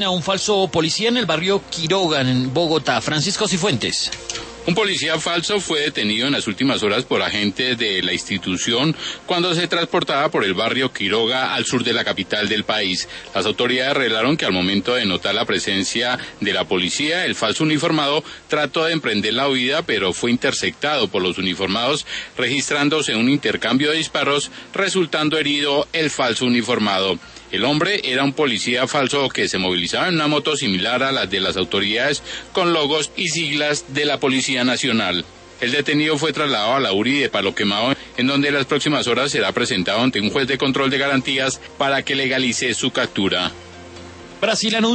Un falso policía en el barrio Quiroga, en Bogotá. Francisco Cifuentes. Un policía falso fue detenido en las últimas horas por agentes de la institución cuando se transportaba por el barrio Quiroga al sur de la capital del país. Las autoridades revelaron que al momento de notar la presencia de la policía, el falso uniformado trató de emprender la huida, pero fue interceptado por los uniformados, registrándose un intercambio de disparos, resultando herido el falso uniformado. El hombre era un policía falso que se movilizaba en una moto similar a las de las autoridades con logos y siglas de la Policía Nacional. El detenido fue trasladado a la URI de Palo Quemado, en donde en las próximas horas será presentado ante un juez de control de garantías para que legalice su captura. Brasil anunció